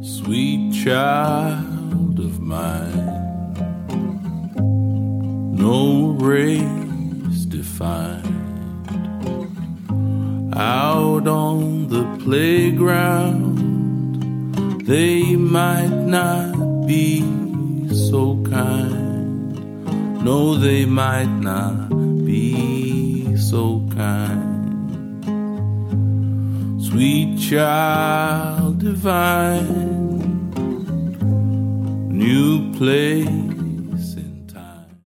Sweet child of mine, no race defined. Out on the playground, they might not be so kind. No, they might not be so kind. Sweet child divine, new place